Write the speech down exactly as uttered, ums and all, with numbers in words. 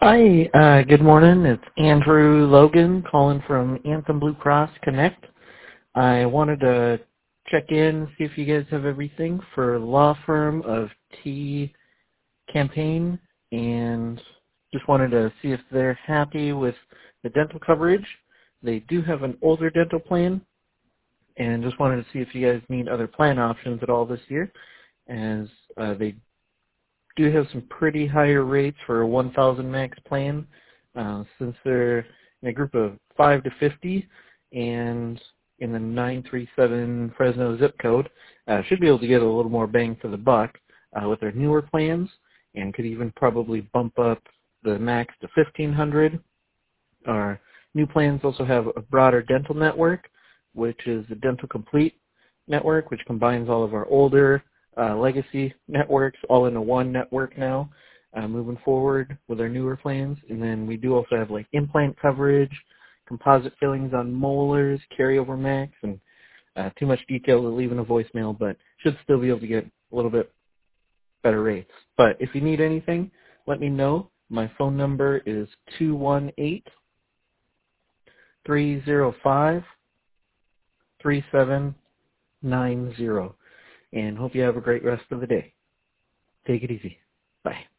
Hi, uh, good morning. It's Andrew Logan calling from Anthem Blue Cross Connect. I wanted to check in, see if you guys have everything for law firm of T campaign, and just wanted to see if they're happy with the dental coverage. They do have an older dental plan, and just wanted to see if you guys need other plan options at all this year, as uh, they do have some pretty higher rates for a one thousand max plan, uh, since they're in a group of five to fifty and in the nine three seven Fresno zip code. Uh, should be able to get a little more bang for the buck uh, with their newer plans, and could even probably bump up the max to fifteen hundred. Our new plans also have a broader dental network, which is the Dental Complete network, which combines all of our older Uh, legacy networks all into one network now, uh, moving forward with our newer plans. And then we do also have like implant coverage, composite fillings on molars, carryover max, and uh, too much detail to leave in a voicemail, but should still be able to get a little bit better rates. But if you need anything, let me know. My phone number is two one eight, three zero five, three seven nine zero. And hope you have a great rest of the day. Take it easy. Bye.